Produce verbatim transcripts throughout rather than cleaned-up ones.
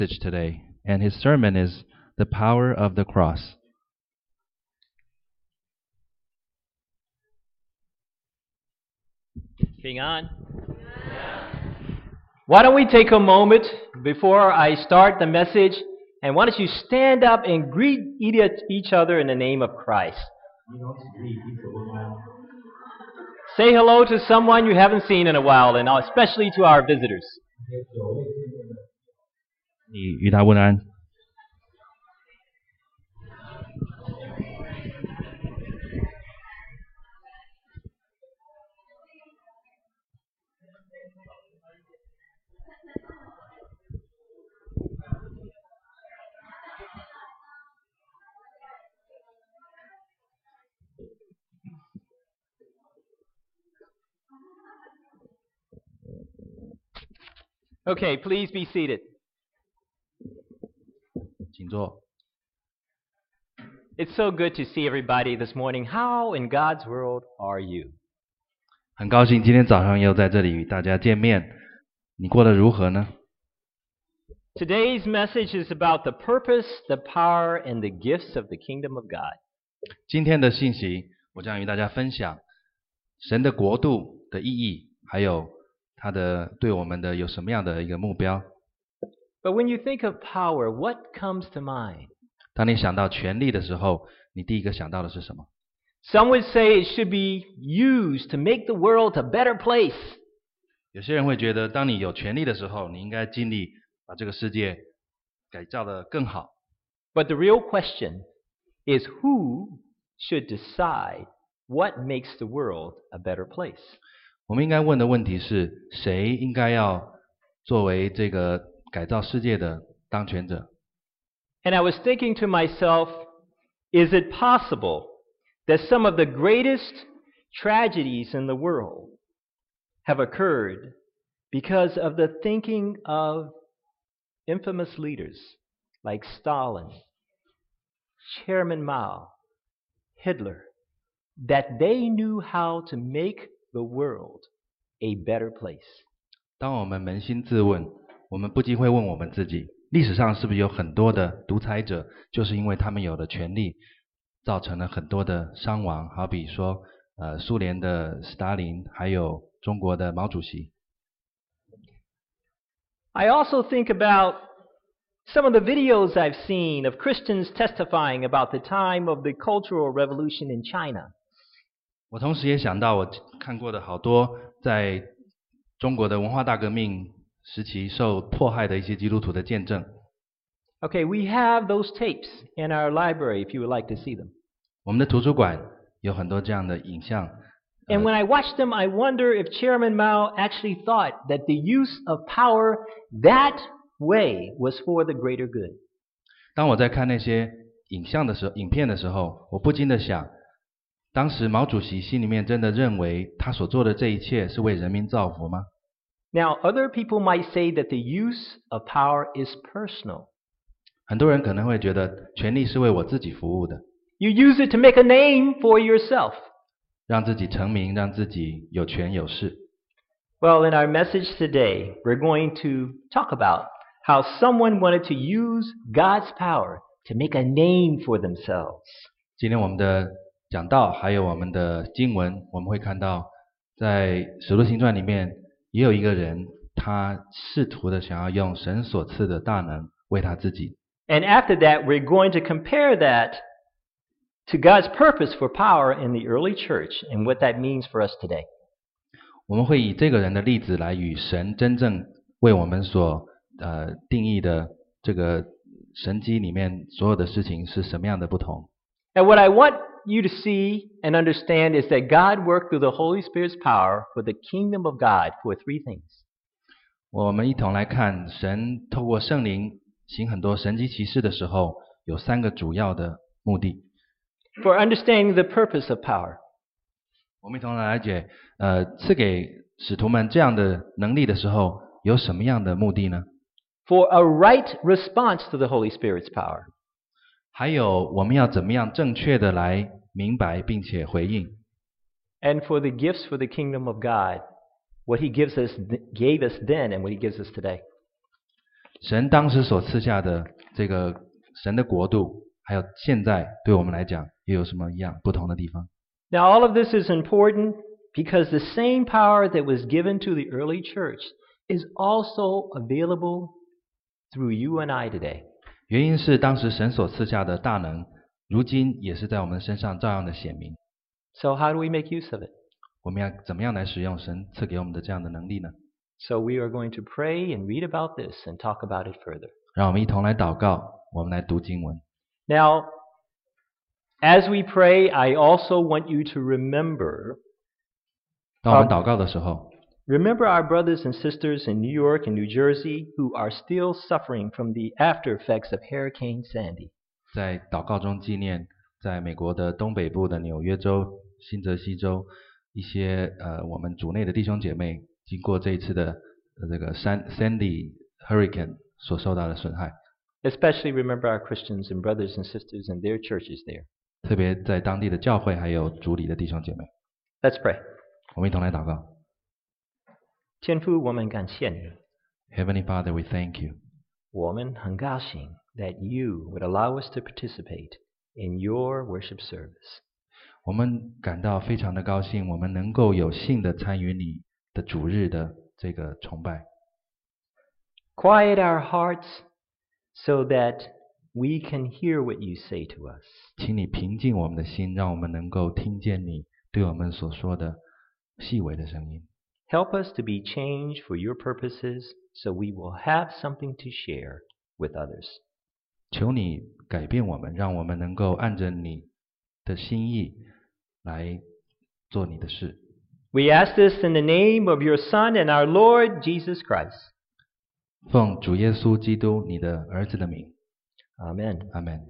today, and his sermon is The Power of the Cross. 平安。Why don't we take a moment before I start the message, and why don't you stand up and greet each other in the name of Christ? Say hello to someone you haven't seen in a while, and especially to our visitors. 你与他问安。 Okay, please be seated. 请坐。 It's so good to see everybody this morning. How in God's world are you? 很高兴今天早上又在这里与大家见面，你过得如何呢？ Today's message is about the purpose, the power, and the gifts of the kingdom of God. 今天的信息，我将与大家分享神的国度的意义，还有他的对我们的有什么样的一个目标。 But when you think of power, what comes to mind? 当你想到权力的时候，你第一个想到的是什么？ Some would say it should be used to make the world a better place. 有些人会觉得，当你有权力的时候，你应该尽力把这个世界改造得更好。 But the real question is who should decide what makes the world a better place? 我们应该问的问题是，谁应该要作为这个改造世界的当权者？ And I was thinking to myself, is it possible that some of the greatest tragedies in the world have occurred because of the thinking of infamous leaders like Stalin, Chairman Mao, Hitler, that they knew how to make the world a better place? 当我们扪心自问，我们不禁会问我们自己，历史上是不是有很多的独裁者，就是因为他们有了权力，造成了很多的伤亡，好比说呃苏联的斯大林，还有中国的毛主席。 I also think about some of the videos I've seen of Christians testifying about the time of the Cultural Revolution in China. 我同时也想到我看过的好多在中国的文化大革命时期受迫害的一些基督徒的见证。 Okay, we have those tapes in our library if you would like to see them. 我们的图书馆有很多这样的影像。 And when I watch them, I wonder if Chairman Mao actually thought that the use of power that way was for the greater good. 当我在看那些影像的时候，影片的时候，我不禁的想，当时毛主席心里面真的认为他所做的这一切是为人民造福吗？ Now, other people might say that the use of power is personal. 很多人可能会觉得权力是为我自己服务的， You use it to make a name for yourself. 让自己成名，让自己有权有势。 Well, in our message today, we're going to talk about how someone wanted to use God's power to make a name for themselves. 今天我们的讲道还有我们的经文，我们会看到在《使徒行传》里面也有一个人，他试图的想要用神所赐的大能为他自己。 And after that, we're going to compare that to God's purpose for power in the early church and what that means for us today. 我们会以这个人的例子来与神真正为我们所呃定义的这个神迹里面所有的事情是什么样的不同。 And what I want you to see and understand is that God worked through the Holy Spirit's power for the kingdom of God for three things. 我们一同来看神透过圣灵行很多神迹奇事的时候，有三个主要的目的。 For understanding the purpose of power. 我们一同来了解，呃，赐给使徒们这样的能力的时候，有什么样的目的呢？ For a right response to the Holy Spirit's power. 还有我们要怎么样正确的来明白并且回应？ And for the gifts for the kingdom of God, what He gives us, gave us then and what He gives us today. 神当时所赐下的这个神的国度，还有现在对我们来讲，又有什么一样不同的地方？ Now, all of this is important because the same power that was given to the early church is also available through you and I today. 原因是当时神所赐下的大能，如今也是在我们身上照样的显明。 So how do we make use of it? 我们要怎么样来使用神赐给我们的这样的能力呢？ So we are going to pray and read about this and talk about it further. 让我们一同来祷告，我们来读经文。 Now, as we pray, I also want you to remember 当我们祷告的时候， remember our brothers and sisters in New York and New Jersey who are still suffering from the after effects of Hurricane Sandy. 在祷告中纪念在美国的东北部的纽约州、新泽西州一些呃我们主内的弟兄姐妹，经过这一次的呃这个山 Sandy Hurricane 所受到的损害， Especially remember our Christians and brothers and sisters and their churches there. 特别在当地的教会还有主里的弟兄姐妹， Let's pray. 我们一同来祷告。 天父，我们感谢你， Heavenly Father, we thank you. 我们很高兴 that you would allow us to participate in your worship service. 我们感到非常的高兴，我们能够有幸的参与你的主日的这个崇拜。 Quiet our hearts so that we can hear what you say to us. 请你平静我们的心，让我们能够听见你对我们所说的细微的声音。 Help us to be changed for your purposes so we will have something to share with others. 求你改变我们，让我们能够按着你的心意来做你的事。 We ask this in the name of your Son and our Lord Jesus Christ. 奉主耶稣基督你的儿子的名， Amen. 阿门。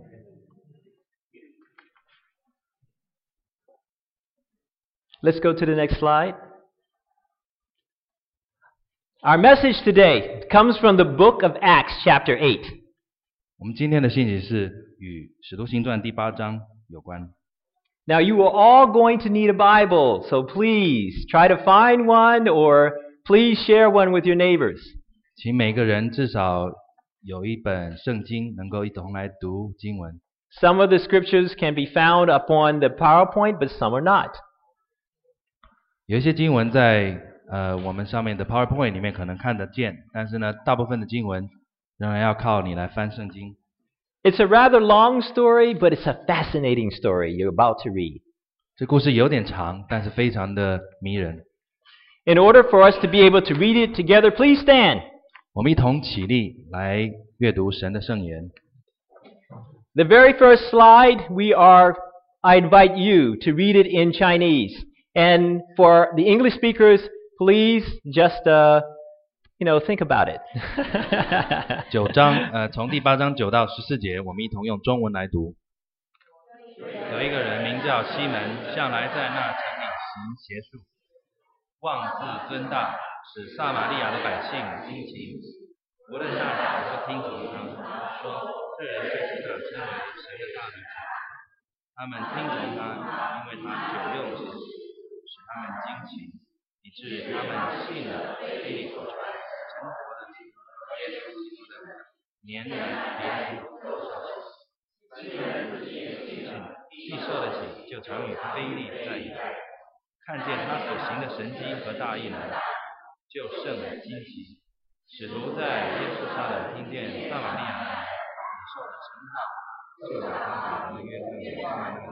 Let's go to the next slide. Our message today comes from the book of Acts, chapter eight. 我们今天的信息是与使徒行传第八章有关。 Now, you are all going to need a Bible, so please try to find one or please share one with your neighbors. 请每个人至少有一本圣经，能够一同来读经文。 Some of the scriptures can be found up on the PowerPoint, but some are not. 有一些经文在呃我们上面的 PowerPoint 里面可能看得见，但是呢，大部分的经文仍然要靠你来翻圣经。 It's a rather long story, but it's a fascinating story you're about to read. 这故事有点长，但是非常的迷人。 In order for us to be able to read it together, please stand. 我们一同起立来阅读神的圣言。 The very first slide, we are, I invite you to read it in Chinese. And for the English speakers, please just, uh, you know, think about it. 九章，呃，从第八章九到十四节，我们一同用中文来读。有一个人名叫西门，向来在那城里行邪术，妄自尊大，使撒玛利亚的百姓惊奇。无论大小都听从他，说这人就是那称为神的大能者。他们听从他，因为他久用神使他们惊奇，以致他们信了非利所传神国的主耶稣基督的年年连续少许。既受得起，就常与非利在一起。看见他所行的神迹和大异能，就甚为惊奇。使徒在耶路撒冷听见撒玛利亚人领受了神道，就把他给了约翰给他们的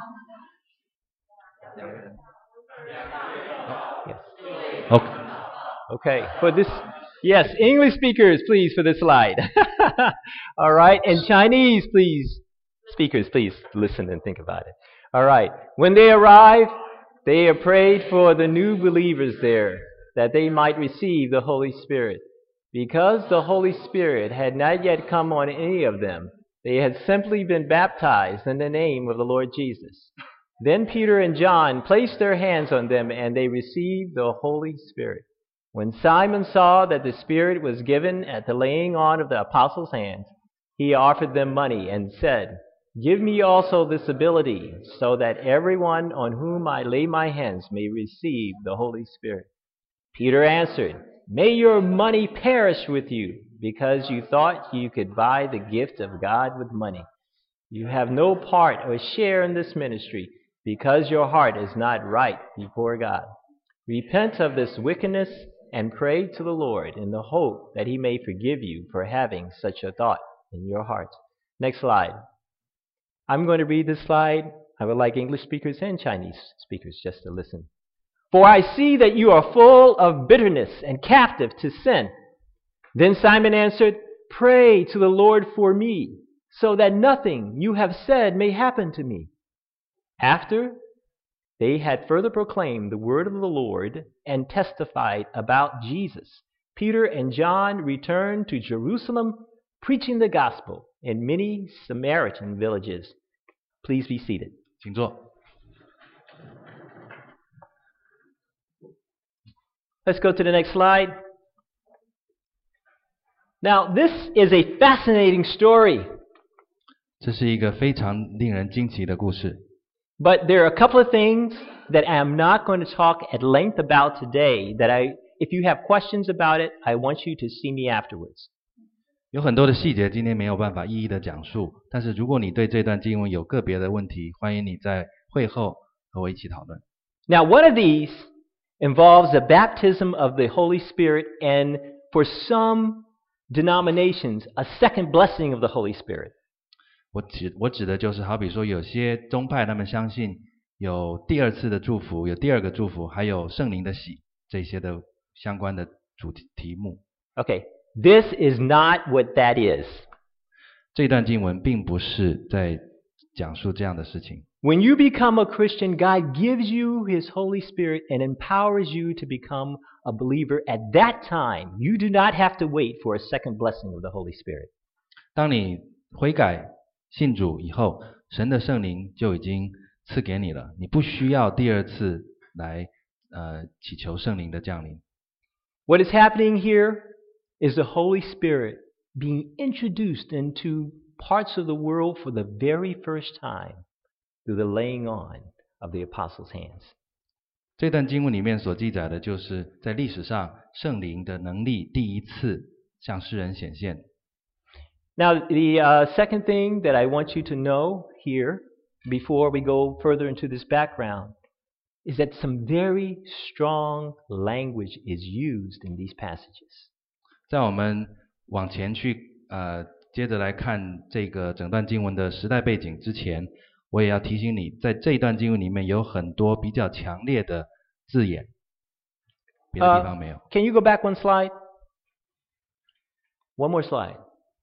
两个人。Okay. Okay, for this, yes, English speakers, please, for this slide. All right, and Chinese, please, speakers, please listen and think about it. All right, when they arrive, they have prayed for the new believers there, that they might receive the Holy Spirit. Because the Holy Spirit had not yet come on any of them, they had simply been baptized in the name of the Lord Jesus. Then Peter and John placed their hands on them, and they received the Holy Spirit. When Simon saw that the Spirit was given at the laying on of the apostles' hands, he offered them money and said, "Give me also this ability, so that everyone on whom I lay my hands may receive the Holy Spirit." Peter answered, "May your money perish with you, because you thought you could buy the gift of God with money. You have no part or share in this ministry because your heart is not right before God. Repent of this wickedness and pray to the Lord in the hope that He may forgive you for having such a thought in your heart. Next slide. I'm going to read this slide. I would like English speakers and Chinese speakers just to listen. For I see that you are full of bitterness and captive to sin. Then Simon answered, Pray to the Lord for me, so that nothing you have said may happen to me. After they had further proclaimed the word of the Lord and testified about Jesus, Peter and John returned to Jerusalem, preaching the gospel in many Samaritan villages. Please be seated. 请坐。 Let's go to the next slide. Now, this is a fascinating story. 这是一个非常令人惊奇的故事。 But there are a couple of things that I'm not going to talk at length about today that I, if you have questions about it, I want you to see me afterwards. 有很多的细节今天没有办法一一的讲述，但是如果你对这段经文有个别的问题，欢迎你在会后和我一起讨论。 Now, one of these involves the baptism of the Holy Spirit and for some denominations, a second blessing of the Holy Spirit. 我指我指的就是好比说有些宗派他们相信有第二次的祝福，有第二个祝福，还有圣灵的喜这些的相关的主题题目。 Okay, this is not what that is. 这段经文并不是在讲述这样的事情。 When you become a Christian, God gives you His Holy Spirit and empowers you to become a believer. At that time, you do not have to wait for a second blessing of the Holy Spirit. 当你悔改信主以后，神的圣灵就已经赐给你了，你不需要第二次来呃祈求圣灵的降临。 What is happening here is the Holy Spirit being introduced into parts of the world for the very first time through the laying on of the apostles' hands. 这段经文里面所记载的就是在历史上圣灵的能力第一次向世人显现。 Now, the uh, second thing that I want you to know here, before we go further into this background, is that some very strong language is used in these passages. 在我们往前去呃接着来看这个整段经文的时代背景之前，我也要提醒你，在这一段经文里面有很多比较强烈的字眼，别的地方没有。 Uh, can you go back one slide? One more slide.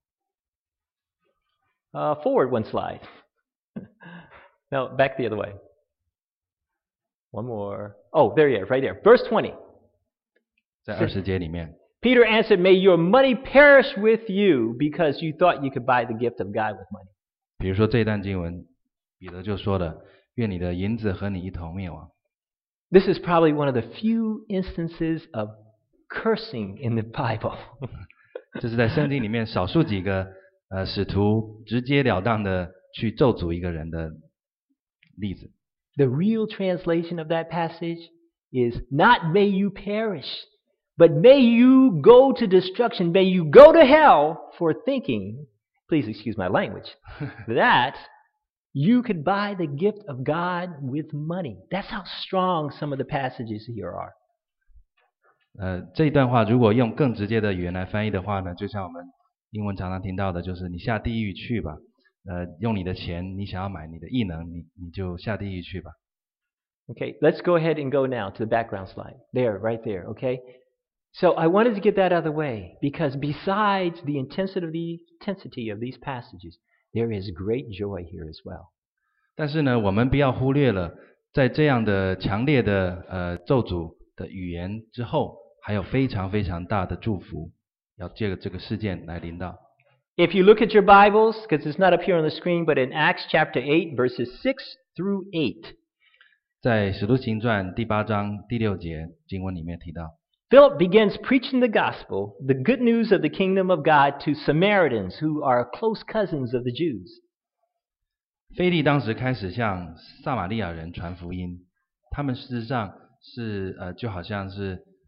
Uh, forward one slide. No, back the other way. One more. Oh, there you are, right there. Verse twenty. 在二十节里面， Peter answered, May your money perish with you because you thought you could buy the gift of God with money. 比如说这一段经文，彼得就说了：“愿你的银子和你一同灭亡。” This is probably one of the few instances of cursing in the Bible. 这是在圣经里面少数几个呃使徒直截了当的去咒诅一个人的例子。 The real translation of that passage is not may you perish, but may you go to destruction, may you go to hell for thinking, please excuse my language, that you could buy the gift of God with money. That's how strong some of the passages here are. 呃，这一段话如果用更直接的语言来翻译的话呢，就像我们英文常常听到的，就是你下地狱去吧。呃，用你的钱，你想要买你的异能，你你就下地狱去吧。 Okay, let's go ahead and go now to the background slide. There, right there, okay? So I wanted to get that out of the way because besides the intensity, intensity of these passages, there is great joy here as well. 但是呢，我们不要忽略了，在这样的强烈的呃咒诅的语言之后，还有非常非常大的祝福，要借着这个事件来临到。 If you look at your Bibles, because it's not up here on the screen, but in Acts chapter eight, verses six through eight. 在使徒行传第八章第六节经文里面提到， Philip begins preaching the gospel, the good news of the kingdom of God, to Samaritans who are close cousins of the Jews. 腓利当时开始向撒玛利亚人传福音，他们事实上是呃就好像是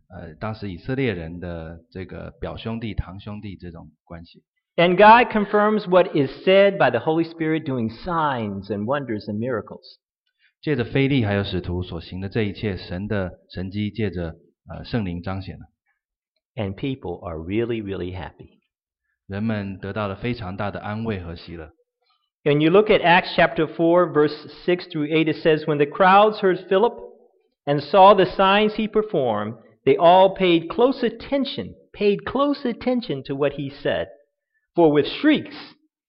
呃当时以色列人的这个表兄弟、堂兄弟这种关系。 And God confirms what is said by the Holy Spirit doing signs and wonders and miracles. 借着腓力还有使徒所行的这一切，神的神迹借着呃圣灵彰显了， And people are really, really happy. 人们得到了非常大的安慰和喜乐。 And you look at Acts chapter four, verse six through eight, it says, When the crowds heard Philip and saw the signs he performed, they all paid close attention, paid close attention to what he said. For with shrieks,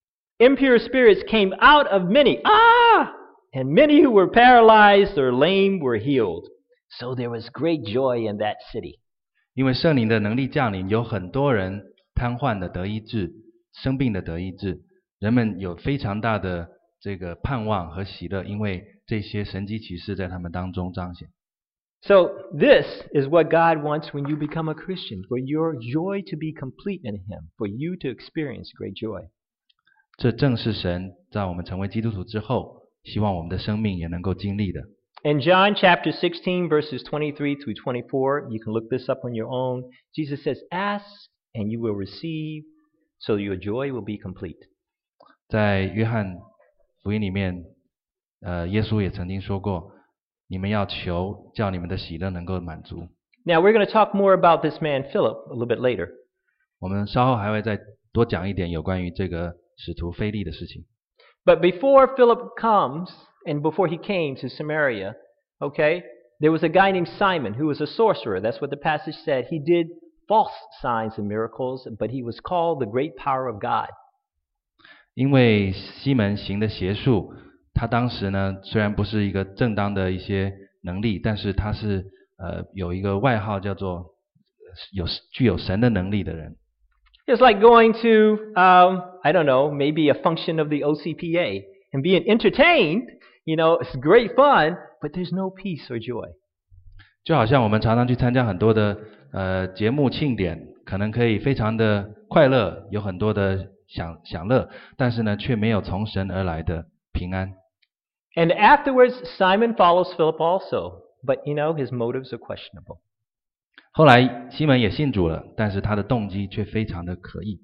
impure spirits came out of many, ah! And many who were paralyzed or lame were healed. So there was great joy in that city. 因为圣灵的能力降临，有很多人瘫痪的得医治，生病的得医治，人们有非常大的这个盼望和喜乐，因为这些神迹奇事在他们当中彰显。 So this is what God wants when you become a Christian, for your joy to be complete in Him, for you to experience great joy. 这正是神在我们成为基督徒之后，希望我们的生命也能够经历的。 In John chapter sixteen, verses twenty-three through twenty-four, you can look this up on your own. Jesus says, Ask and you will receive, so your joy will be complete. 在约翰福音里面，呃，耶稣也曾经说过，你们要求，叫你们的喜乐能够满足。 Now we're going to talk more about this man Philip a little bit later. 我们稍后还会再多讲一点有关于这个使徒腓力的事情。 But before Philip comes, and before he came to Samaria, okay, there was a guy named Simon who was a sorcerer. That's what the passage said. He did false signs and miracles, but he was called the great power of God. 因为西门行的邪术，他当时呢虽然不是一个正当的一些能力，但是他是呃有一个外号叫做有具有神的能力的人。 It's like going to, um, I don't know, maybe a function of the O C P A and being entertained. You know, it's great fun, but there's no peace or joy. 就好像我们常常去参加很多的呃节目庆典，可能可以非常的快乐，有很多的享享乐，但是呢却没有从神而来的平安。 And afterwards, Simon follows Philip also, but you know, his motives are questionable. 后来西门也信主了，但是他的动机却非常的可疑。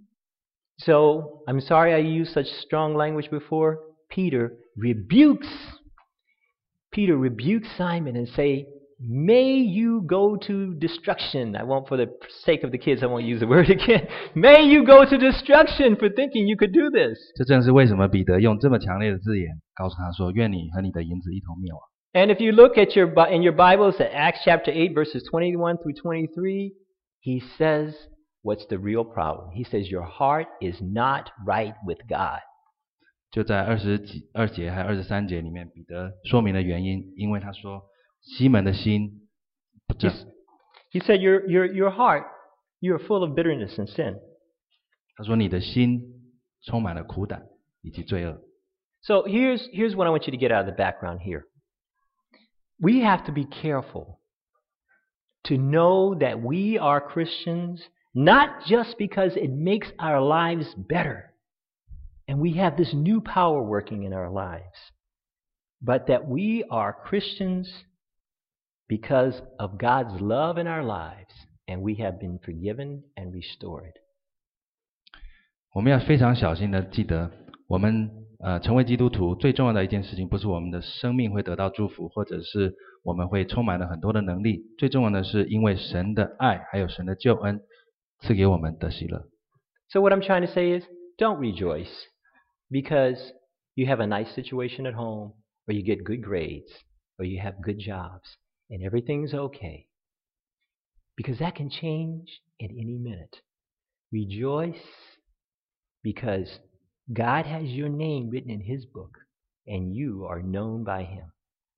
So, I'm sorry I used such strong language before. Peter rebukes, Peter rebukes Simon and say, May you go to destruction. I won't, for the sake of the kids, I won't use the word again. May you go to destruction for thinking you could do this. 这正是为什么彼得用这么强烈的字眼告诉他说：“愿你和你的银子一同灭亡。” And if you look at your in your Bibles at Acts chapter eight, verses twenty-one through twenty-three, he says, what's the real problem? He says, your heart is not right with God. 就在二十几二节还有二十三节里面，彼得说明了原因，因为他说西门的心不正。 He said, your your your heart, you are full of bitterness and sin. 他说你的心充满了苦胆以及罪恶。 So here's here's what I want you to get out of the background here. We have to be careful to know that we are Christians not just because it makes our lives better and we have this new power working in our lives, but that we are Christians because of God's love in our lives and we have been forgiven and restored. 我们要非常小心的记得，我们呃成为基督徒最重要的一件事情，不是我们的生命会得到祝福，或者是我们会充满了很多的能力，最重要的是因为神的爱还有神的救恩赐给我们的喜乐。 So what I'm trying to say is, don't rejoice because you have a nice situation at home, or you get good grades, or you have good jobs, and everything's okay. Because that can change at any minute. Rejoice because God has your name written in His book, and you are known by Him.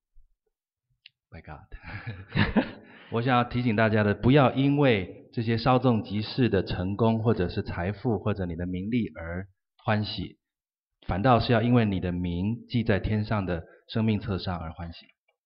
My God 我想要提醒大家的，不要因为这些稍纵即逝的成功，或者是财富，或者你的名利而欢喜，反倒是要因为你的名记在天上的生命册上而欢喜。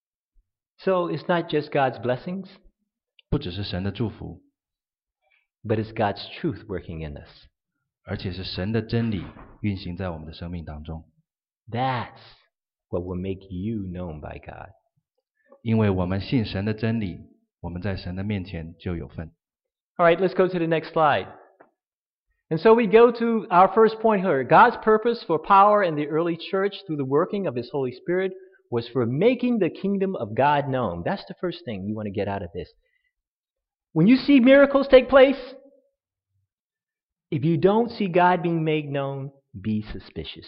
So it's not just God's blessings, 不只是神的祝福， but it's God's truth working in us. 而且是神的真理运行在我们的生命当中。 That's what will make you known by God. 因为我们信神的真理， 我们在神的面前就有份。 All right, let's go to the next slide. And so we go to our first point here. God's purpose for power in the early church through the working of His Holy Spirit was for making the kingdom of God known. That's the first thing you want to get out of this. When you see miracles take place, if you don't see God being made known, be suspicious.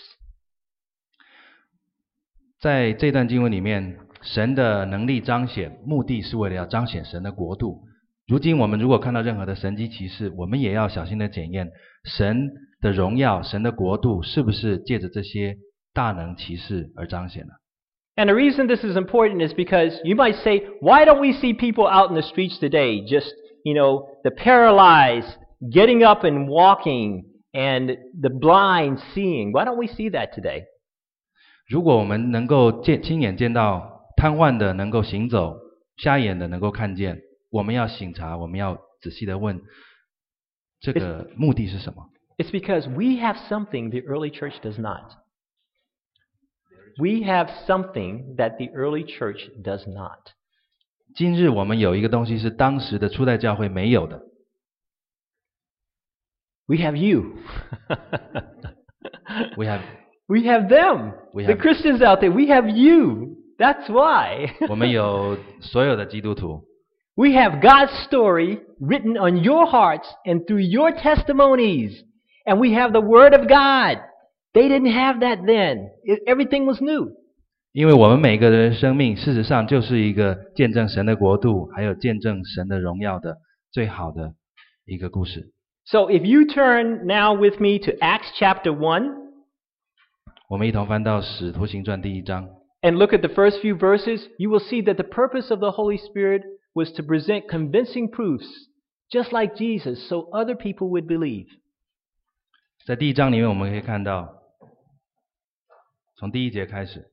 在这段经文里面，神的能力彰显，目的是为了要彰显神的国度。如今我们如果看到任何的神迹奇事，我们也要小心的检验神的荣耀、神的国度是不是借着这些大能奇事而彰显了。 And the reason this is important is because you might say, why don't we see people out in the streets today, just, you know, the paralyzed getting up and walking and the blind seeing? Why don't we see that today? 如果我们能够见亲眼见到瘫痪的能够行走，瞎眼的能够看见，我们要省察，我们要仔细的问，这个目的是什么？ It's because we have something the early church does not. We have something that the early church does not. 今日我们有一个东西是当时的初代教会没有的。 We have you. We have We have them. We the have- Christians out there. We have you. That's why. 我们有所有的基督徒， We have God's story written on your hearts and through your testimonies. And we have the Word of God. They didn't have that then. It, everything was new. 因为我们每个人的生命，事实上就是一个见证神的国度，还有见证神的荣耀的最好的一个故事。 So if you turn now with me to Acts chapter one 我们一同翻到《使徒行传》第一章， and look at the first few verses, you will see that the purpose of the Holy Spirit was to present convincing proofs, just like Jesus, so other people would believe. 在第一章里面，我们可以看到，从第一节开始，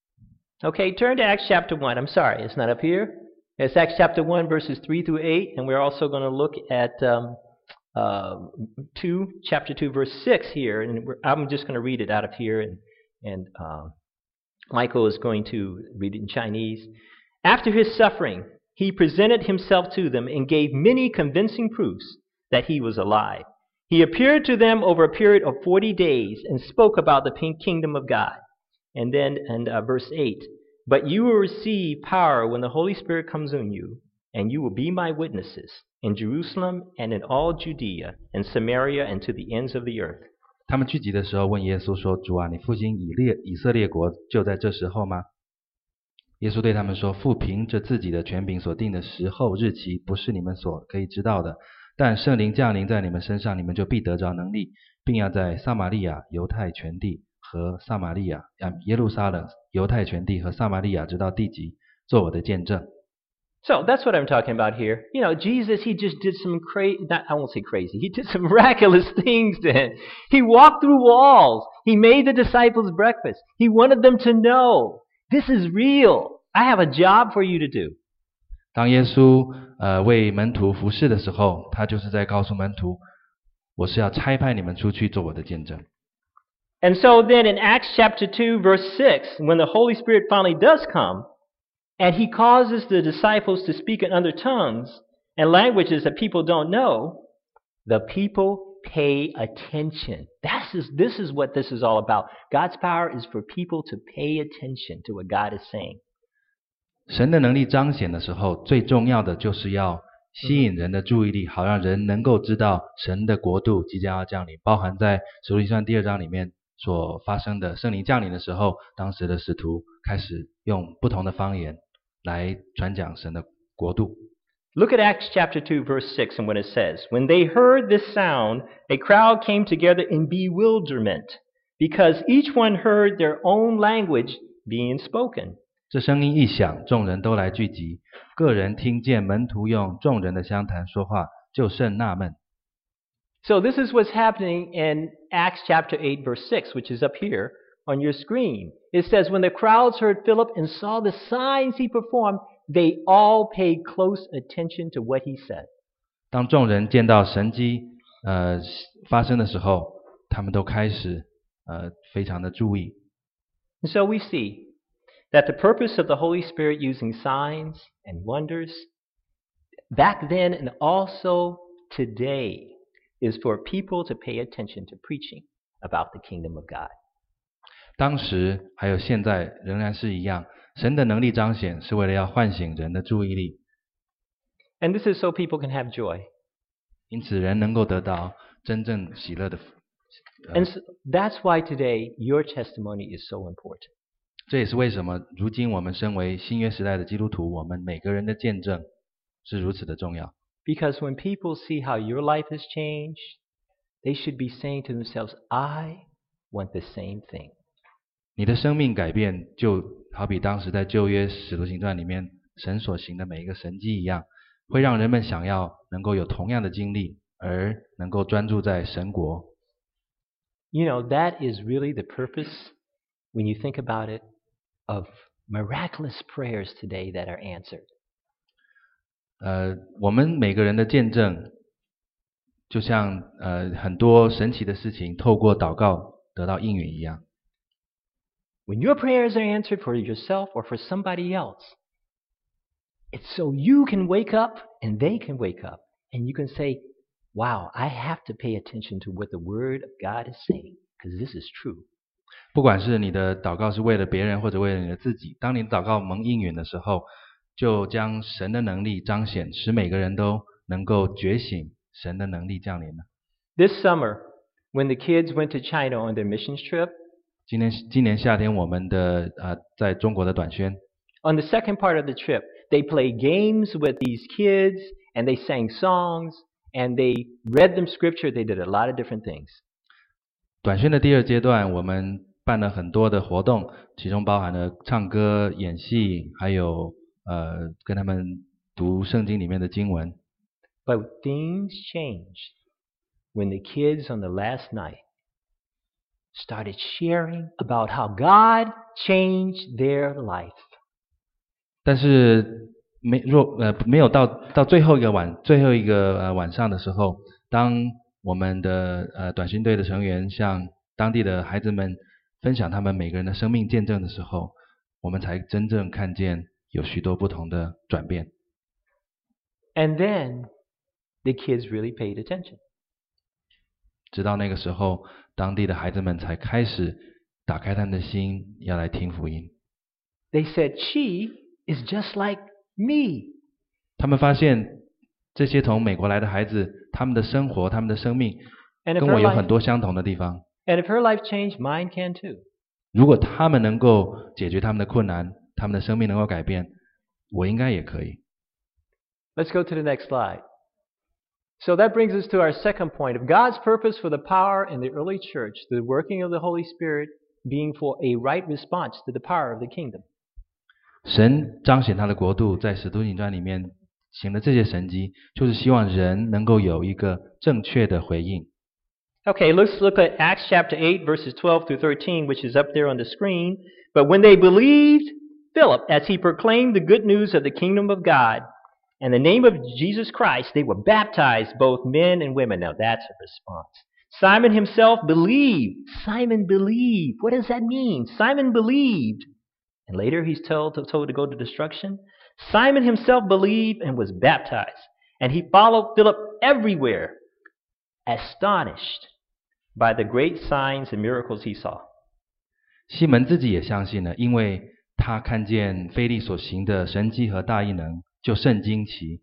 Okay, turn to Acts chapter one. I'm sorry, it's not up here. It's Acts chapter one, verses three through eight, and we're also going to look at um, uh, two, chapter two, verse six here. And we're, I'm just going to read it out of here, and, and uh, Michael is going to read it in Chinese. After his suffering, he presented himself to them and gave many convincing proofs that he was alive. He appeared to them over a period of forty days and spoke about the kingdom of God. And then in uh, verse eight, but you will receive power when the Holy Spirit comes on you, and you will be my witnesses in Jerusalem and in all Judea and Samaria and to the ends of the earth. 他们聚集的时候问耶稣说：“主啊，你复兴以列以色列国就在这时候吗？”耶稣对他们说：“父凭着自己的权柄所定的时候日期，不是你们所可以知道的。但圣灵降临在你们身上，你们就必得着能力，并要在撒玛利亚、犹太全地和撒玛利亚、耶路撒冷、犹太全地和撒玛利亚直到地极，做我的见证。” So that's what I'm talking about here. You know, Jesus, he just did some crazy, I won't say crazy, he did some miraculous things then. He walked through walls. He made the disciples breakfast. He wanted them to know, this is real. I have a job for you to do. 当耶稣呃为门徒服侍的时候，他就是在告诉门徒，我是要差派你们出去做我的见证。 And so then in Acts chapter two, verse six, when the Holy Spirit finally does come, and he causes the disciples to speak in other tongues and languages that people don't know, the people pay attention. This is, this is what this is all about. God's power is for people to pay attention to what God is saying. 神的能力彰显的时候，最重要的就是要吸引人的注意力，好让人能够知道神的国度即将要降临。包含在使徒行传第二章里面所发生的圣灵降临的时候，当时的使徒开始用不同的方言来传讲神的国度。 Look at Acts chapter two, verse six, and what it says. When they heard this sound, a crowd came together in bewilderment, because each one heard their own language being spoken. 这声音一响，众人都来聚集，个人听见门徒用众人的乡谈说话，就甚纳闷。 So this is what's happening in Acts chapter eight, verse six, which is up here on your screen. It says, when the crowds heard Philip and saw the signs he performed, they all paid close attention to what he said. 当众人见到神迹呃发生的时候，他们都开始呃非常的注意。 And so we see that the purpose of the Holy Spirit using signs and wonders back then and also today is for people to pay attention to preaching about the kingdom of God. 当时还有现在仍然是一样，神的能力彰显是为了要唤醒人的注意力， And this is so people can have joy. 因此人能够得到真正喜乐的。 And so that's why today your testimony is so important. 这也是为什么如今我们身为新约时代的基督徒，我们每个人的见证是如此的重要。 Because when people see how your life has changed, they should be saying to themselves, I want the same thing. 你的生命改变，就好比当时在旧约使徒行传里面神所行的每一个神迹一样，会让人们想要能够有同样的经历，而能够专注在神国。 You know, that is really the purpose, when you think about it, of miraculous prayers today that are answered. 呃，我们每个人的见证，就像呃很多神奇的事情透过祷告得到应允一样。 When your prayers are answered for yourself or for somebody else, it's so you can wake up and they can wake up. And you can say, wow, I have to pay attention to what the Word of God is saying, because this is true. 不管是你的祷告是为了别人或者为了你的自己，当你祷告蒙应允的时候，就将神的能力彰显，使每个人都能够觉醒神的能力降临了。 This summer, when the kids went to China on their missions trip, 今年今年夏天我们的呃在中国的短宣， on the second part of the trip, they played games with these kids, and they sang songs, and they read them scripture. They did a lot of different things. 短宣的第二阶段，我们办了很多的活动，其中包含了唱歌、演戏，还有呃跟他们读圣经里面的经文。 But things changed when the kids on the last night started sharing about how God changed their life. 但是没若呃没有到到最后一个晚最后一个呃晚上的时候，当我们的呃短宣队的成员向当地的孩子们分享他们每个人的生命见证的时候，我们才真正看见有许多不同的转变。 And then the kids really paid attention. 直到那个时候，当地的孩子们才开始打开他们的心，要来听福音。 They said, she is just like me. 他们发现这些从美国来的孩子，他们的生活、他们的生命 And if 跟 her 我有 life, 很多相同的地方。 and if her life changed, mine can too. 如果他们能够解决他们的困难，他们的生命能够改变，我应该也可以。 Let's go to the next slide. So that brings us to our second point of God's purpose for the power in the early church, the working of the Holy Spirit being for a right response to the power of the kingdom. 神彰显他的国度，在使徒行传里面行的这些神迹，就是希望人能够有一个正确的回应。 Okay, let's look at Acts chapter eight, verses twelve through thirteen, which is up there on the screen. But when they believed Philip as he proclaimed the good news of the kingdom of God and the name of Jesus Christ, they were baptized, both men and women. Now that's a response. Simon himself believed. Simon believed. What does that mean? Simon believed. And later he's told to, told to go to destruction. Simon himself believed and was baptized. And he followed Philip everywhere, astonished by the great signs and miracles he saw. 西门自己也相信了，因为他看见腓力所行的神迹和大异能，就甚惊奇。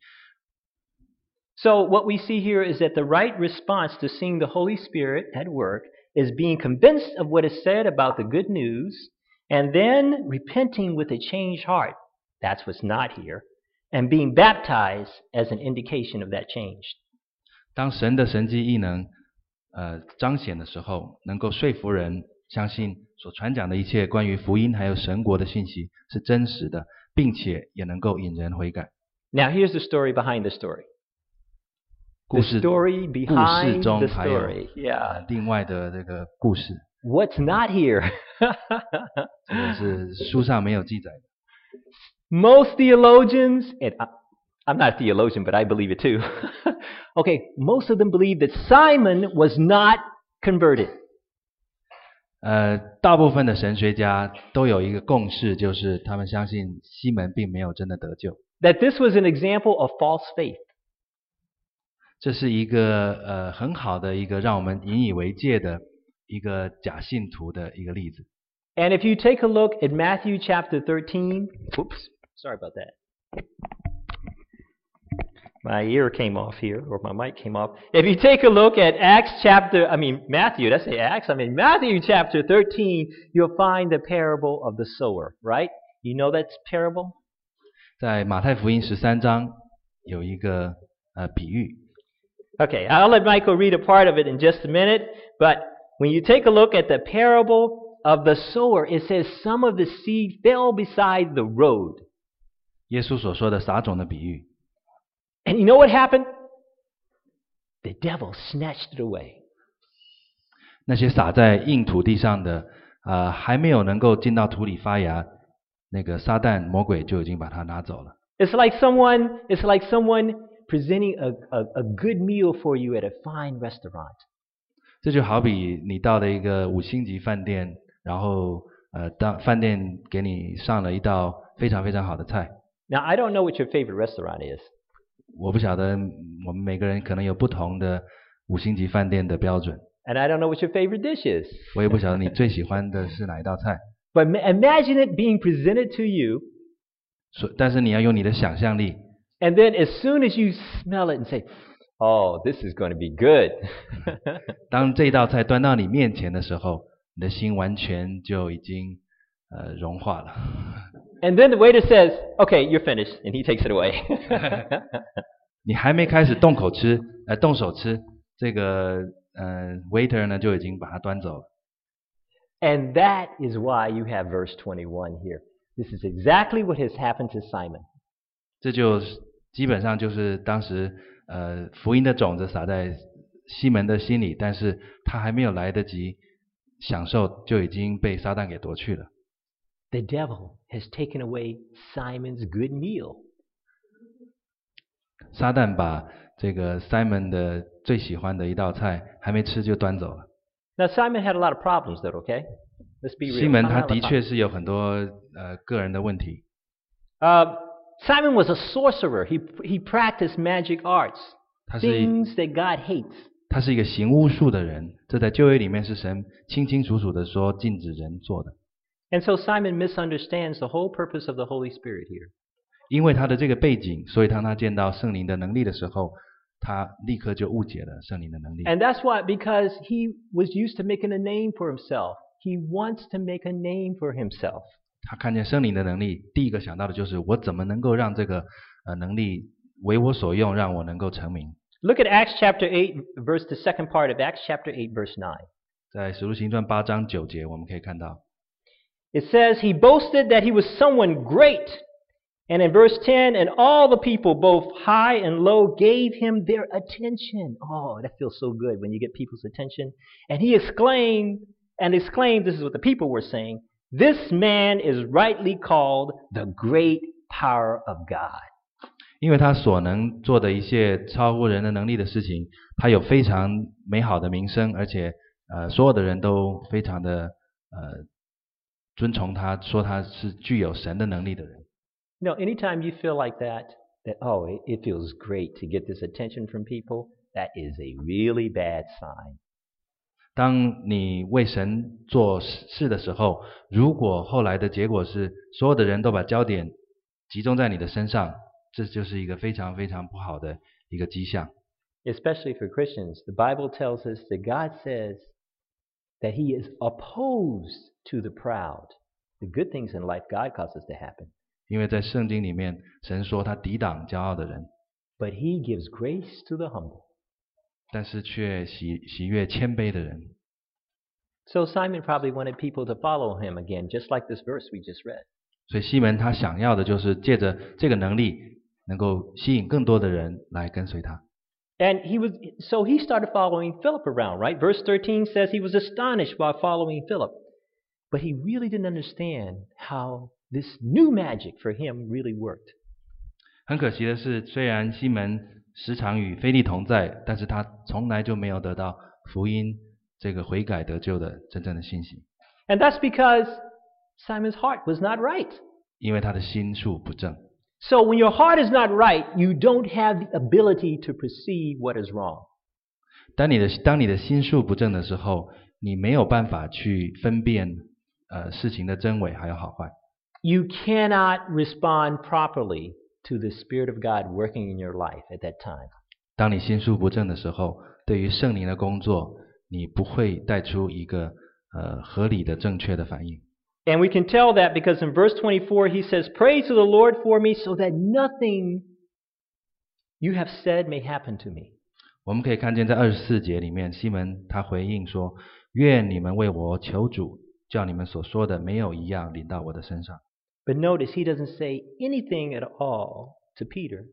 So what we see here is that the right response to seeing the Holy Spirit at work is being convinced of what is said about the good news, and then repenting with a changed heart. That's what's not here. And being baptized as an indication of that change. 当神的神迹异能呃彰显的时候，能够说服人相信所传讲的一切关于福音还有神国的信息是真实的，并且也能够引人悔改。 Now here's the story behind the story. 故 The 事 story 故事 behind 中 the 还有 story. Yeah. 呃另外的这个故事， What's not here? 这个是书上没有记载的。 Most theologians, and I, I'm not a theologian, but I believe it too. Okay, most of them believe that Simon was not converted. 呃，大部分的神学家都有一个共识，就是他们相信西门并没有真的得救。 that this was an example of false faith. 这是一个呃很好的一个让我们引以为戒的一个假信徒的一个例子。 And if you take a look at Matthew chapter thirteen, oops, sorry about that. My ear came off here, or my mic came off. If you take a look at Acts chapter, I mean Matthew, did I say Acts? I mean Matthew chapter thirteen, you'll find the parable of the sower, right? You know that parable? 在马太福音十三章有一个呃比喻。 Okay, I'll let Michael read a part of it in just a minute, but when you take a look at the parable of the sower, it says some of the seed fell beside the road. 耶稣所说的撒种的比喻。 And you know what happened? The devil snatched it away. 那些撒在硬土地上的，呃，还没有能够进到土里发芽，那个撒旦魔鬼就已经把它拿走了。 It's like someone, it's like someone presenting a, a, a good meal for you at a fine restaurant. 这就好比你到了一个五星级饭店，然后呃，当饭店给你上了一道非常非常好的菜。 Now I don't know what your favorite restaurant is. 我不晓得，我们每个人可能有不同的五星级饭店的标准。 And I don't know what your favorite dish is. 我也不晓得你最喜欢的是哪一道菜。 But imagine it being presented to you. 所但是你要用你的想象力。 And then as soon as you smell it and say, "Oh, this is going to be good." 当这道菜端到你面前的时候，你的心完全就已经呃融化了。 And then the waiter says, "Okay, you're finished," and he takes it away. 你还没开始动口吃，呃，动手吃，这个呃 waiter 呢就已经把它端走了。 And that is why you have verse twenty-one here. This is exactly what has happened to Simon. 这就是基本上就是当时呃福音的种子撒在西门的心里，但是他还没有来得及享受，就已经被撒旦给夺去了。 The devil has taken away Simon's good meal. 撒旦把这个 Simon 的最喜欢的一道菜还没吃就端走了。 Now Simon had a lot of problems, though. Okay, let's be real. 西门他的确是有很多呃个人的问题。 Uh, Simon was a sorcerer. He he practiced magic arts, things that God hates. 他是一个行巫术的人，这在旧约里面是神清清楚楚的说禁止人做的。 And so Simon misunderstands the whole purpose of the Holy Spirit here. 因为他的这个背景，所以当他见到圣灵的能力的时候，他立刻就误解了圣灵的能力。 And that's why, because he was used to making a name for himself, he wants to make a name for himself. 他看见圣灵的能力，第一个想到的就是我怎么能够让这个呃能力为我所用，让我能够成名。 Look at Acts chapter eight, verse the second part of Acts chapter eight, verse nine. 在使徒行传八章九节，我们可以看到。 It says, he boasted that he was someone great. And in verse ten, and all the people, both high and low, gave him their attention. Oh, that feels so good when you get people's attention. And he exclaimed, and exclaimed, this is what the people were saying, this man is rightly called the great power of God. 因为他所能做的一切超乎人的能力的事情，他有非常美好的名声，而且呃所有的人都非常的呃尊崇他，说他是具有神的能力的人。 You know, anytime you feel like that, that oh, it, it feels great to get this attention from people, that is a really bad sign. 当你为神做事的时候，如果后来的结果是所有的人都把焦点集中在你的身上，这就是一个非常非常不好的一个迹象。 Especially for Christians, the Bible tells us that God says that He is opposed to the proud. The good things in life God causes to happen. 因为在圣经里面，神说他抵挡骄傲的人， But He gives grace to the humble. 但是却喜喜悦谦卑的人。 So Simon probably wanted people to follow him again, just like this verse we just read. 所以西门他想要的就是借着这个能力，能够吸引更多的人来跟随他。 And he was, so he started following Philip around, right? Verse thirteen says he was astonished while following Philip. But he really didn't understand how this new magic for him really worked. 很可惜的是，虽然西门时常与腓力同在，但是他从来就没有得到福音这个悔改得救的真正的信息。 And that's because Simon's heart was not right. 因为他的心术不正。 So when your heart is not right, you don't have the ability to perceive what is wrong. 当你的当你的心术不正的时候，你没有办法去分辨呃事情的真伪还有好坏。 You cannot respond properly to the Spirit of God working in your life at that time. 当你心术不正的时候，对于圣灵的工作，你不会带出一个呃合理的正确的反应。 And we can tell that because in verse twenty-four he says, "Pray to the Lord for me so that nothing you have said may happen to me." 我们可以看见在二十四节里面，西门他回应说：“愿你们为我求主，叫你们所说的没有一样临到我的身上。” But notice he doesn't say anything at all to Peter.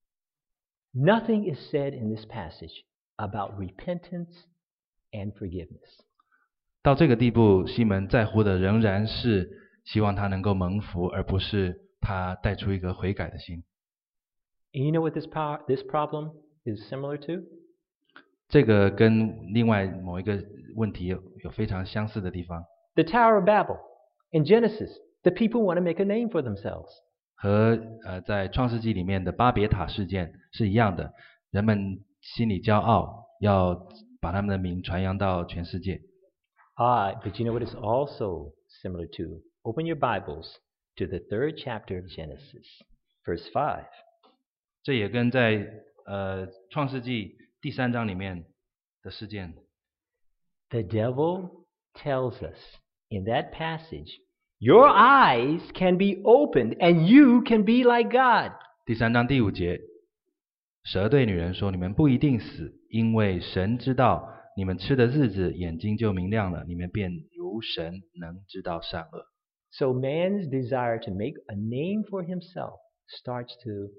Nothing is said in this passage about repentance and forgiveness. 到这个地步，西门在乎的仍然是希望他能够蒙福，而不是他带出一个悔改的心。 And you know what this power, this problem is similar to? 这个跟另外某一个问题有有非常相似的地方。 The Tower of Babel in Genesis, the people want to make a name for themselves. 和呃在创世纪里面的巴别塔事件是一样的，人们心里骄傲，要把他们的名传扬到全世界。 Ah, but you know what it's also similar to? Open your Bibles to the third chapter of Genesis, verse five. 这也跟在呃创世纪第三章里面的事件。 The devil tells us in that passage, your eyes can be opened and you can be like God. 第三章第五节，蛇对女人说：“你们不一定死，因为神知道你们吃的日子，眼睛就明亮了，你们便如神，能知道善恶。” So man's desire to make a name for himself starts to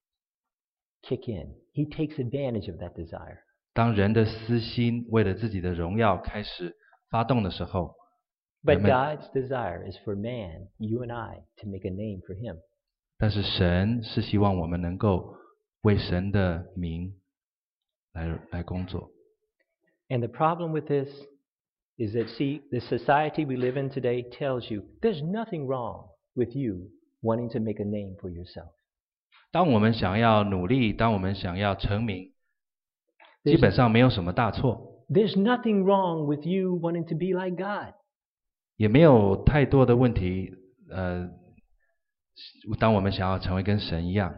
kick in. He takes advantage of that desire. 当人的私心为了自己的荣耀开始发动的时候， But 人们 God's desire is for man, you and I, to make a name for him. 但是神是希望我们能够为神的名来来工作。 And the problem with this is that, see, the society we live in today tells you there's nothing wrong with you wanting to make a name for yourself. 当我们想要努力，当我们想要成名，基本上没有什么大错， There's nothing wrong with you wanting to be like God. 也没有太多的问题。呃，当我们想要成为跟神一样，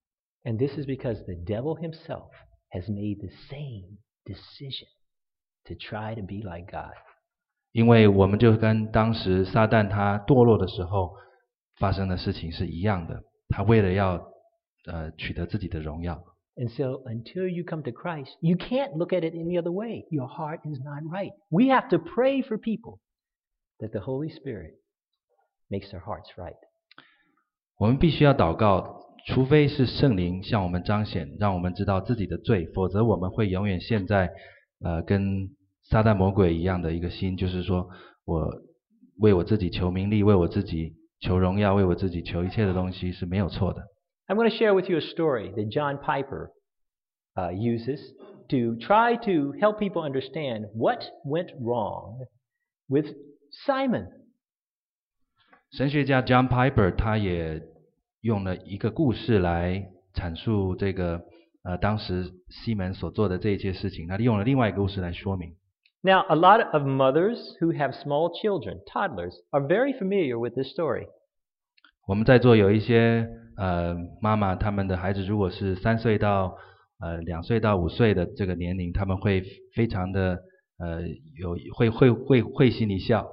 And this is because the devil himself has made the same decision to try to be like God. 因为我们就跟当时撒旦他堕落的时候发生的事情是一样的，他为了要呃取得自己的荣耀。 And so until you come to Christ, you can't look at it any other way. Your heart is not right. We have to pray for people that the Holy Spirit makes their hearts right. 我们必须要祷告，除非是圣灵向我们彰显，让我们知道自己的罪，否则我们会永远陷在呃跟撒旦魔鬼一样的一个心，就是说我为我自己求名利，为我自己求荣耀，为我自己求一切的东西是没有错的。 I'm going to share with you a story that John Piper uh, uses to try to help people understand what went wrong with Simon. 神学家 John Piper 他也用了一个故事来阐述这个呃当时西门所做的这一切事情，他利用了另外一个故事来说明。 Now, a lot of mothers who have small children, toddlers, are very familiar with this story. 我们在座有一些呃妈妈，他们的孩子如果是三岁到呃两岁到五岁的这个年龄，他们会非常的呃有会会会会心一笑。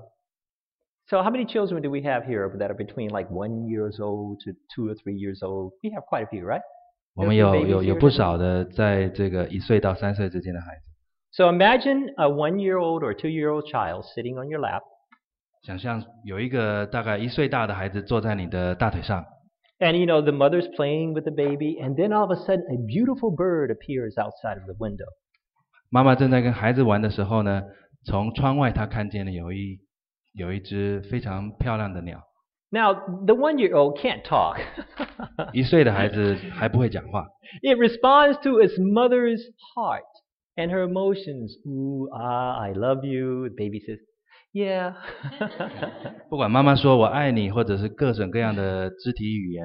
So how many children do we have here that are between like one years old to two or three years old? We have quite a few, right? 我们有有有不少的在这个一岁到三岁之间的孩子。 So imagine a one-year-old or two-year-old child sitting on your lap. 想象有一个大概一岁大的孩子坐在你的大腿上， And you know, the mother's playing with the baby, and then all of a sudden a beautiful bird appears outside of the window. 妈妈正在跟孩子玩的时候呢，从窗外她看见了有一有一只非常漂亮的鸟。 Now, the one-year-old can't talk. 一岁的孩子还不会讲话， It responds to its mother's heart and her emotions. Ooh, ah, I love you. The baby says, yeah. 不管妈妈说我爱你，或者是各种各样的肢体语言，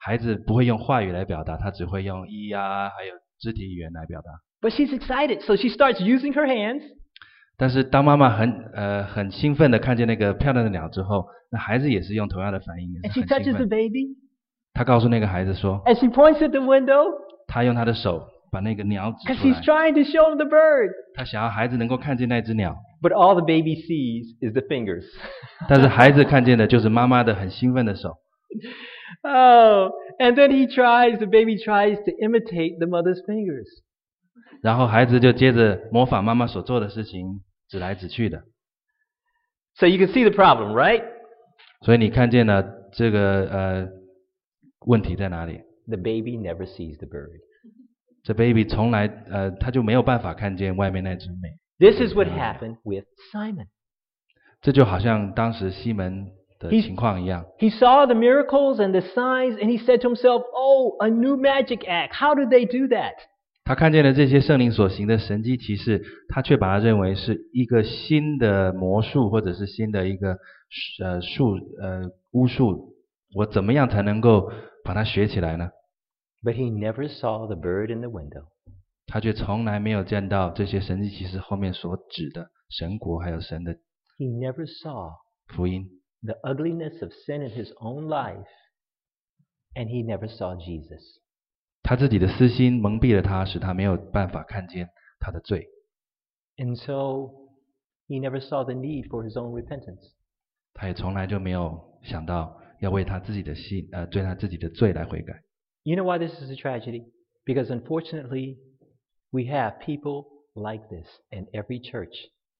孩子不会用话语来表达，他只会用咿呀还有肢体语言来表达。 But she's excited, so she starts using her hands. 但是当妈妈很呃很兴奋的看见那个漂亮的鸟之后，那孩子也是用同样的反应，也 And 是 she 很 touches 兴 the 奋。 baby. 他告诉那个孩子说， And she points at the window 他用他的手把那个鸟指 because 出 she's 来， trying to show him the bird. 他想要孩子能够看见那只鸟， But all the baby sees is the fingers. 但是孩子看见的就是妈妈的很兴奋的手。 Oh, and then he tries, the baby tries to imitate the mother's fingers. 然后孩子就接着模仿妈妈所做的事情，指来指去的。 So you can see the problem, right? 所以你看见了这个呃问题在哪里？ The baby never sees the bird. 这 baby 从来呃他就没有办法看见外面那只美。 This is what happened with Simon. 这就好像当时西门的 He's- 情况一样， He saw the miracles and the signs, and he said to himself, "Oh, a new magic act. How did they do that?" 他看见了这些圣灵所行的神迹奇事，他却把它认为是一个新的魔术，或者是新的一个呃术呃巫术。我怎么样才能够把它学起来呢？ But he never saw the bird in the window. 他却从来没有见到这些神迹奇事后面所指的神国，还有神的 He never saw 福音。 the ugliness of sin in his own life, and he never saw Jesus. 他自己的私心蒙蔽了他，使他没有办法看见他的罪。 And so he never saw the need for his own repentance. 他也从来就没有想到要为他自己的心呃对他自己的罪来悔改。 You know why this is a tragedy? Because unfortunately, we have people like this in every church.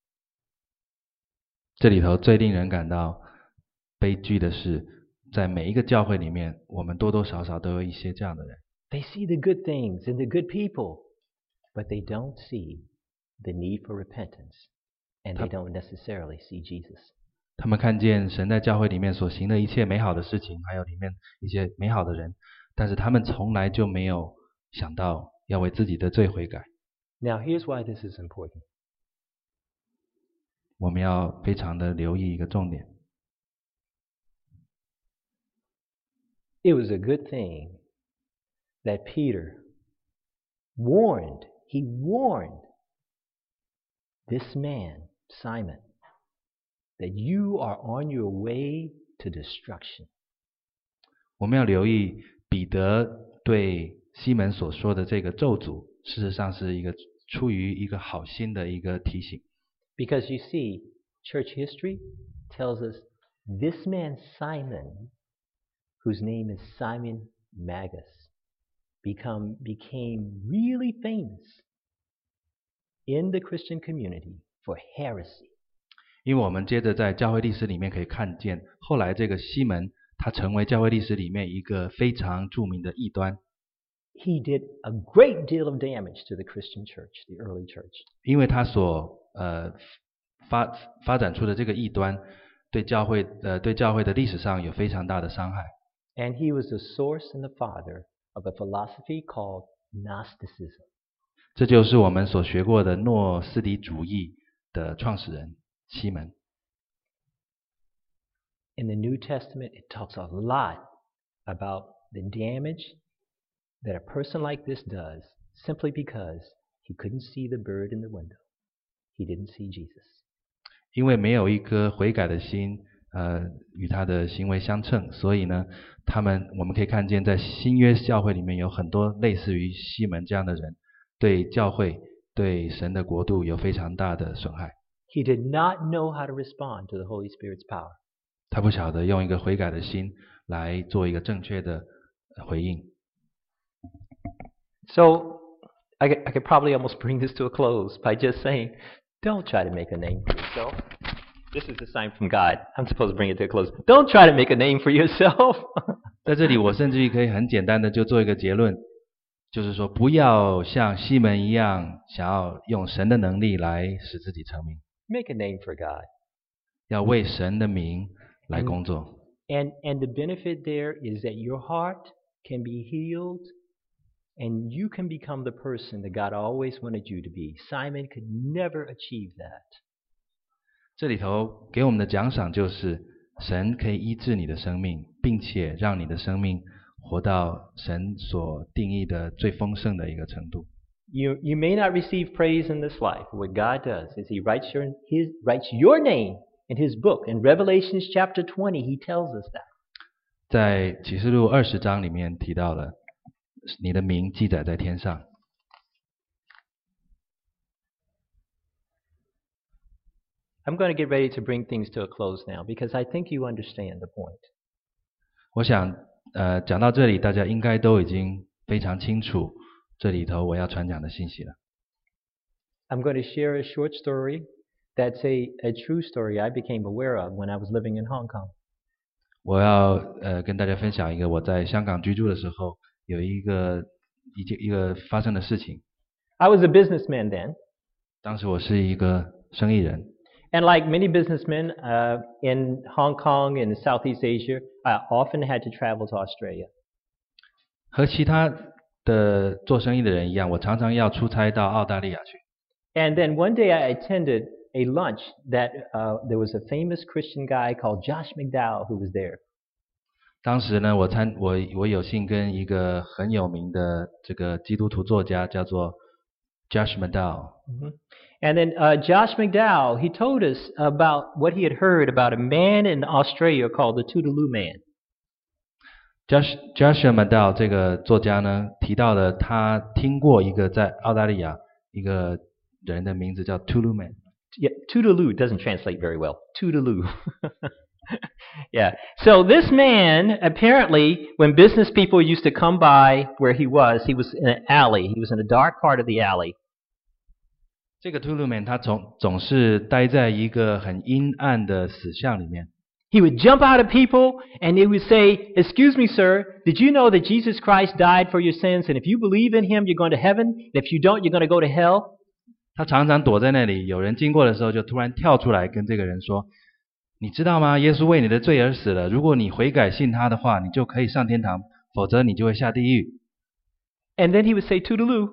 这里头最令人感到悲剧的是，在每一个教会里面，我们多多少少都有一些这样的人。 They see the good things and the good people, but they don't see the need for repentance, and they don't necessarily see Jesus. 他们看见神在教会里面所行的一切美好的事情，还有里面一些美好的人，但是他们从来就没有想到要为自己的罪悔改。 Now, here's why this is important. 我们要非常的留意一个重点。 It was a good thing that Peter warned, he warned this man, Simon, that you are on your way to destruction. 我们要留意彼得对西门所说的这个咒诅，事实上是一个出于一个好心的一个提醒。 Because you see, church history tells us this man, Simon, whose name is Simon Magus, become, became really famous in the Christian community for heresy. 因为我们接着在教会历史里面可以看见，后来这个西门他成为教会历史里面一个非常著名的异端， He did a great deal of damage to the Christian church, the early church. 因为他所呃发发展出的这个异端，对教会呃对教会的历史上有非常大的伤害。 And he was the source and the father of a philosophy called Gnosticism. 这就是我们所学过的诺斯底主义的创始人西门。 In the New Testament, it talks a lot about the damage that a person like this does simply because he couldn't see the bird in the window. He didn't see Jesus. 因为没有一颗悔改的心，呃，与他的行为相称，所以呢，他们我们可以看见，在新约教会里面有很多类似于西门这样的人，对教会、对神的国度有非常大的损害。 He did not know how to respond to the Holy Spirit's power. 他不晓得用一个悔改的心来做一个正确的回应。 So I could, I could probably almost bring this to a close by just saying, don't try to make a name for yourself. This is a sign from God. I'm supposed to bring it to a close. Don't try to make a name for yourself. 在这里，我甚至于可以很简单的就做一个结论，就是说，不要像西门一样，想要用神的能力来使自己成名， Make a name for God. 要为神的名来工作。 And, and the benefit there is that your heart can be healed and you can become the person that God always wanted you to be. Simon could never achieve that. 这里头给我们的奖赏就是，神可以医治你的生命，并且让你的生命活到神所定义的最丰盛的一个程度。 You, you may not receive praise in this life. What God does is He writes your, his, writes your name in His book. In Revelation chapter twenty, He tells us that. 在启示录二十章里面提到了，你的名记载在天上。 I'm going to get ready to bring things to a close now because I think you understand the point. 我想，呃，讲到这里，大家应该都已经非常清楚这里头我要传讲的信息了。 I'm going to share a short story that's a, a true story I became aware of when I was living in Hong Kong. 我要呃跟大家分享一个我在香港居住的时候有一个一件一个发生的事情。 I was a businessman then. 当时我是一个生意人。 And like many businessmen uh, in Hong Kong and Southeast Asia, I often had to travel to Australia. 和其他的做生意的人一样，我常常要出差到澳大利亚去。 And then one day I attended a lunch that uh, there was a famous Christian guy called Josh McDowell who was there. 当时呢，我参我我有幸跟一个很有名的这个基督徒作家叫做 Josh McDowell。 Mm-hmm. And then uh, Josh McDowell, he told us about what he had heard about a man in Australia called the Toodaloo Man. Josh Joshua McDowell 这个作家呢，提到了他听过一个在澳大利亚一个人的名字叫 Toodaloo Man。 Yeah, Toodaloo doesn't translate very well. Toodaloo. Yeah. So this man, apparently, when business people used to come by where he was, he was in an alley. He was in a dark part of the alley. 这个 Toodaloo Man 他总总是待在一个很阴暗的死巷里面。 He would jump out at people and he would say, "Excuse me, sir, did you know that Jesus Christ died for your sins? And if you believe in Him, you're going to heaven. And if you don't, you're going to go to hell." 他常常躲在那里，有人经过的时候就突然跳出来跟这个人说：“你知道吗？耶稣为你的罪而死了。如果你悔改信他的话，你就可以上天堂；否则你就会下地狱。” And then he would say, "Toodaloo."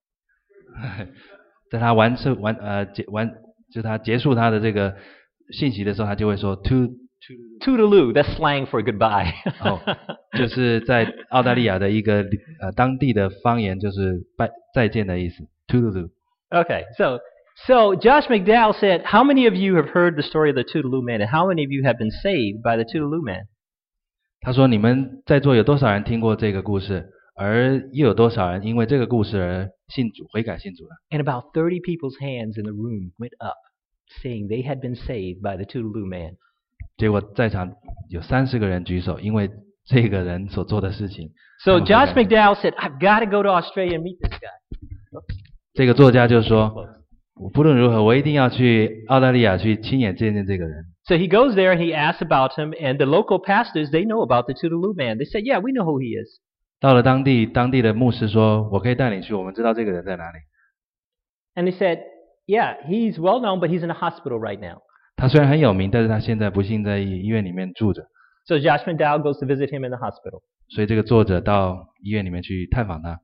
在他完事完呃结完就他结束他的这个信息的时候，他就会说 to Toodaloo. That's slang for goodbye. 哦，就是在澳大利亚的一个呃当地的方言，就是拜再见的意思 Toodaloo。 Okay, so so Josh McDowell said, "How many of you have heard the story of the Toodaloo Man, and how many of you have been saved by the Toodaloo Man?" 他说：“你们在座有多少人听过这个故事？而又有多少人因为这个故事而信主、悔改信主了？” And about thirty people's hands in the room went up, saying they had been saved by the Toodaloo Man. 结果在场有三十个人举手，因为这个人所做的事情。 So Josh McDowell said, "I've got to go to Australia and meet this guy." 这个作家就说：“我不论如何，我一定要去澳大利亚去亲眼见见这个人。” So he goes there and he asks about him, and the local pastors, they know about the Toodaloo Man. They said, "Yeah, we know who he is." 到了当地，当地的牧师说：“我可以带你去，我们知道这个人在哪里。” And they said, "Yeah, he's well known, but he's in a hospital right now." 他虽然很有名，但是他现在不幸在医院里面住着。 So Josh McDowell goes to visit him in the hospital. 所以这个作者到医院里面去探访他。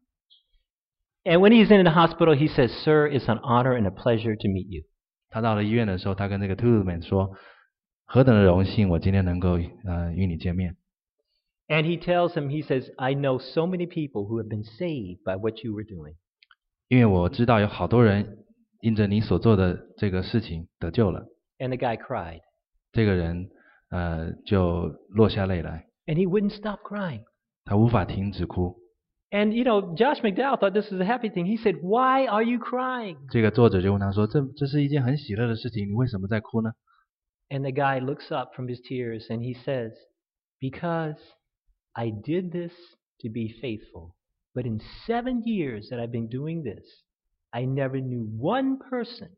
And when he's in the hospital, he says, "Sir, it's an honor and a pleasure to meet you." 他到了医院的时候，他跟这个 Toodaloo Man 说：“何等的荣幸，我今天能够呃与你见面。” And he tells him, he says, "I know so many people who have been saved by what you were doing." 因为我知道有好多人因着你所做的这个事情得救了。 And the guy cried. 这个人呃就落下泪来， And he wouldn't stop crying. 他无法停止哭。 And, you know, Josh McDowell thought this was a happy thing. He said, "Why are you crying?" 这个作者就问他说：“这这是一件很喜乐的事情，你为什么在哭呢？” And the guy looks up from his tears and he says, "Because I did this to be faithful. But in seven years that I've been doing this, I never knew one person,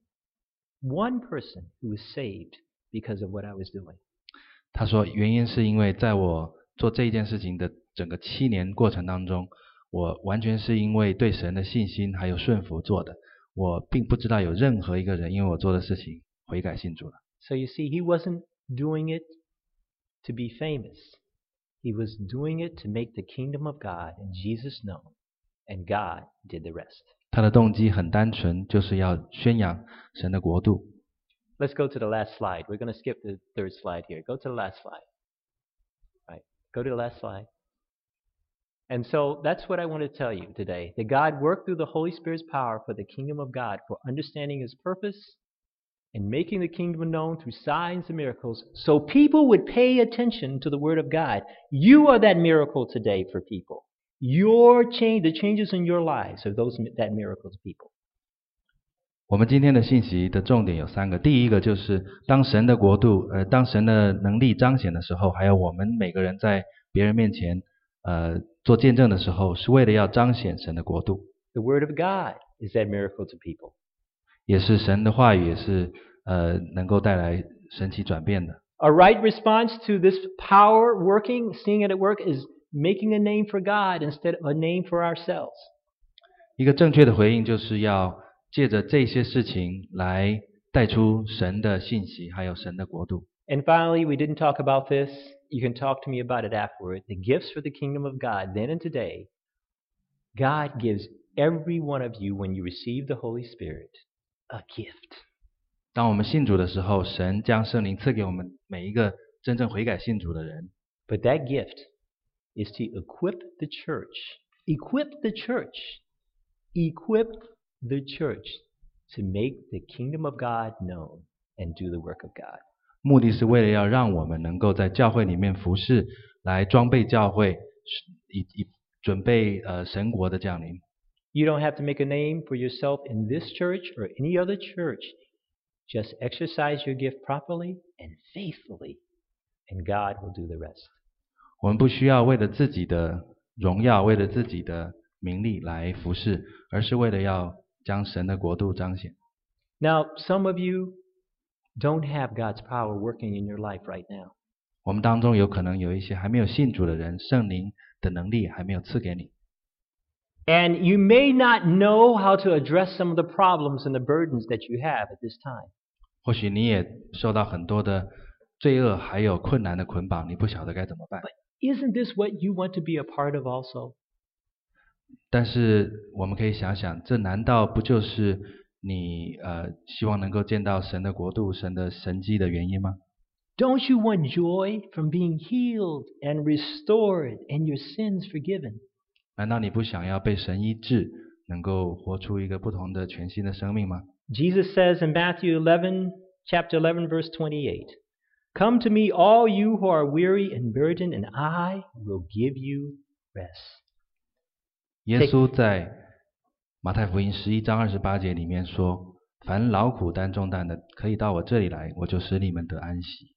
one person who was saved because of what I was doing." 他说：“原因是因为在我做这一件事情的整个七年过程当中，我完全是因为对神的信心还有顺服做的。我并不知道有任何一个人因为我做的事情悔改信主了。” So you see, he wasn't doing it to be famous. He was doing it to make the kingdom of God and Jesus known, and God did the rest. 他的动机很单纯，就是要宣扬神的国度。 Let's go to the last slide. We're going to skip the third slide here. Go to the last slide. Right. Go to the last slide. And so that's what I want to tell you today, that God worked through the Holy Spirit's power for the kingdom of God, for understanding his purpose and making the kingdom known through signs and miracles so people would pay attention to the word of God. You are that miracle today for people. Your change, the changes in your lives are those that miracle to people. 我们今天的信息的重点有三个，第一个就是当神的国度，呃，当神的能力彰显的时候，还有我们每个人在别人面前，呃，做见证的时候，是为了要彰显神的国度。 The word of God is that miracle to people. 也是神的话语，也是呃能够带来神奇转变的。 A right response to this power working, seeing it at work, is making a name for God instead of a name for ourselves. 一个正确的回应就是要借着这些事情来带出神的信息，还有神的国度。 And finally, we didn't talk about this. You can talk to me about it afterward. The gifts for the kingdom of God, then and today. God gives every one of you, when you receive the Holy Spirit, a gift. 当我们信主的时候，神将圣灵赐给我们每一个真正悔改信主的人。 But that gift is to equip the church. Equip the church. Equip the church to make the kingdom of God known and do the work of God. 目的是为了要让我们能够在教会里面服侍，来装备教会，以以准备呃神国的降临。 You don't have to make a name for yourself in this church or any other church. Just exercise your gift properly and faithfully, and God will do the rest. 我们不需要为了自己的荣耀，为了自己的名利来服侍，而是为了要将神的国度彰显。 Now, some of you don't have God's power working in your life right now. 我们当中有可能有一些还没有信主的人，圣灵的能力还没有赐给你。 And you may not know how to address some of the problems and the burdens that you have at this time. 或许你也受到很多的罪恶还有困难的捆绑，你不晓得该怎么办。 But isn't this what you want to be a part of also? 但是我们可以想想，这难道不就是你呃希望能够见到神的国度、神的神迹的原因吗？ Don't you want joy from being healed and restored and your sins forgiven? 难道你不想要被神医治，能够活出一个不同的全新的生命吗？ Jesus says in Matthew eleven, chapter eleven, verse twenty-eight, "Come to me, all you who are weary and burdened, and I will give you rest." 耶稣在马太福音十一章二十八节里面说：“凡劳苦担重担的，可以到我这里来，我就使你们得安息。”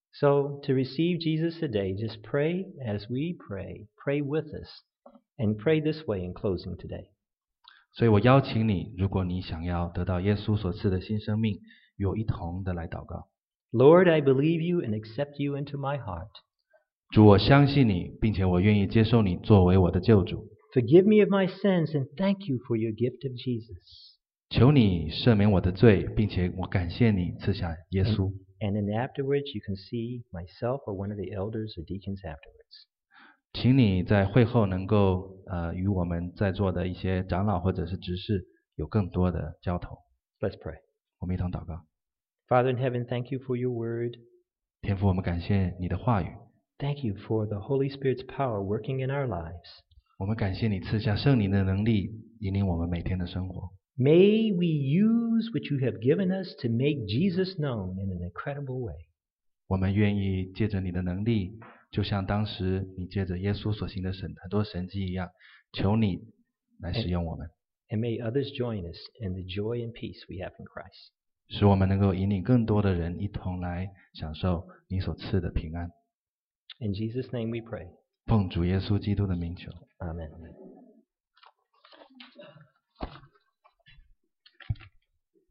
So to receive Jesus today, just pray as we pray. Pray with us. And pray this way in closing today. 所以我邀请你，如果你想要得到耶稣所赐的新生命，与我一同的来祷告。 Lord, I believe you and accept you into my heart. 主，我相信你，并且我愿意接受你作为我的救主。 Forgive me of my sins and thank you for your gift of Jesus. 求你赦免我的罪，并且我感谢你赐下耶稣。 And then afterwards, you can see myself or one of the elders or deacons afterwards. 请你在会后能够呃与我们在座的一些长老或者是执事有更多的交投。 Let's pray. 我们一同祷告。 Father in heaven, thank you for your word. 天父，我们感谢你的话语。 Thank you for the Holy Spirit's power working in our lives. 我们感谢你赐下圣灵的能力，引领我们每天的生活。 May we use what you have given us to make Jesus known in an incredible way. 我们愿意借着你的能力，就像当时你借着耶稣所行的神很多神迹一样，求你来使用我们。 And may others join us in the joy and peace we have in Christ. 使我们能够引领更多的人一同来享受你所赐的平安。 In Jesus' name we pray. 奉主耶稣基督的名求。 Amen.